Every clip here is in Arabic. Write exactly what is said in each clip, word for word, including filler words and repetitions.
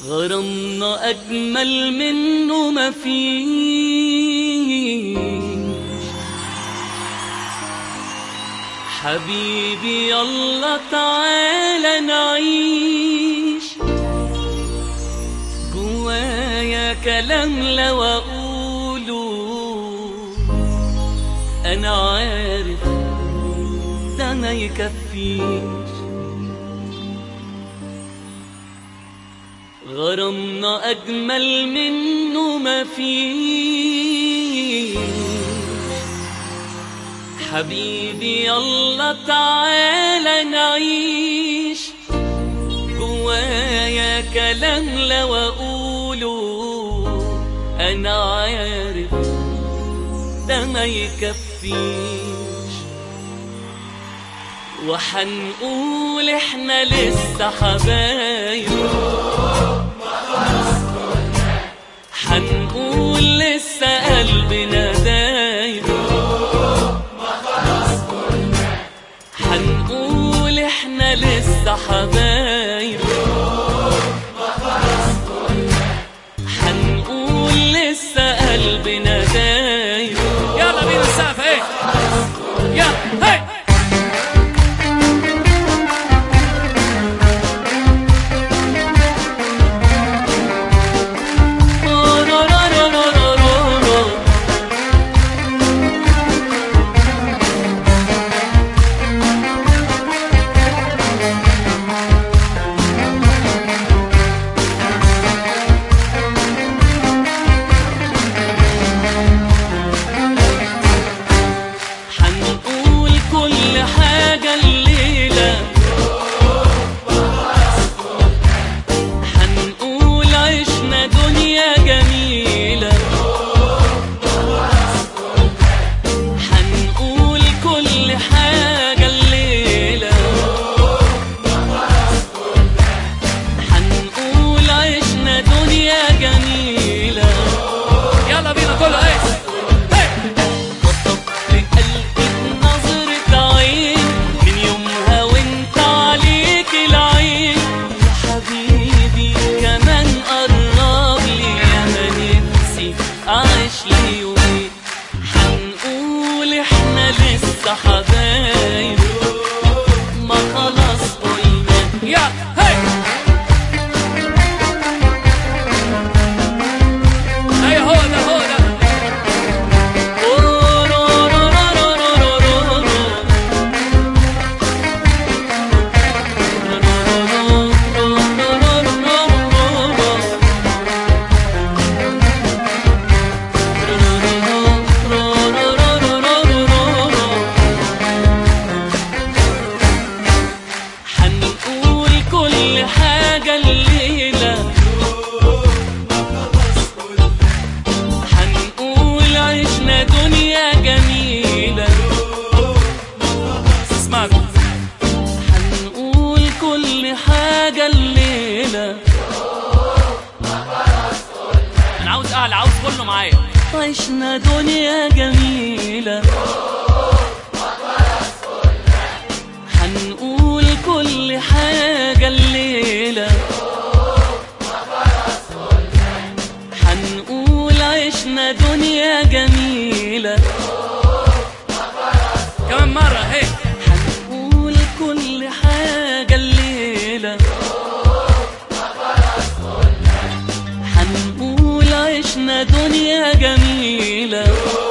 غرامنا أجمل منه مفيش، حبيبي يلا تعالى نعيش. جوايا كلام لو أقوله أنا عارف ده ما يكفيش. غرامنا أجمل منه مفيش، حبيبي يلا تعالى نعيش. جوايا كلام لو أقوله أنا عارف ده ما يكفيش. وحنقول احنا لسه حبايب، حنقول لسه قلبنا دايب، حنقول احنا لسه حبايب، حنقول لسه قلبنا دايب. يلا بينا السقف ايه يلا هي. لسه حبايب ما خلاص قلنا يا هي. ايوه هو ده هو ده. هنقول كل حاجة الليلة. أنا عاوز أعلى، عاوز كله معايا. عشنا دنيا جميلة. هنقول كل حاجة الليلة. هنقول عشنا دنيا جميلة. كمان مرة هيك. هنقول كل حاجة الليلة. هنقول عشنا دنيا جميلة.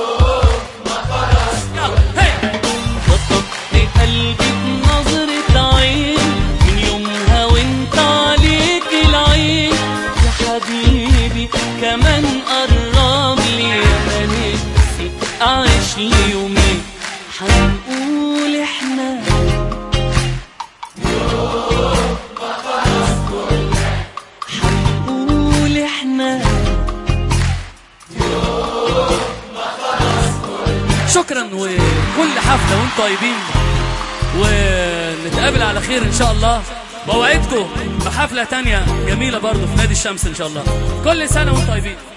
خطفت قلبي بنظرة عين، من يومها وانت عليك العين. يا حبيبي كمان قرب لي، انا نفسي اعيش لي يومين. هنقول احنا هنقول احنا شكرا، وكل حفلة وانتم طيبين، ونتقابل على خير ان شاء الله. بوعدكم بحفلة تانية جميلة برضو في نادي الشمس ان شاء الله. كل سنة وانتم طيبين.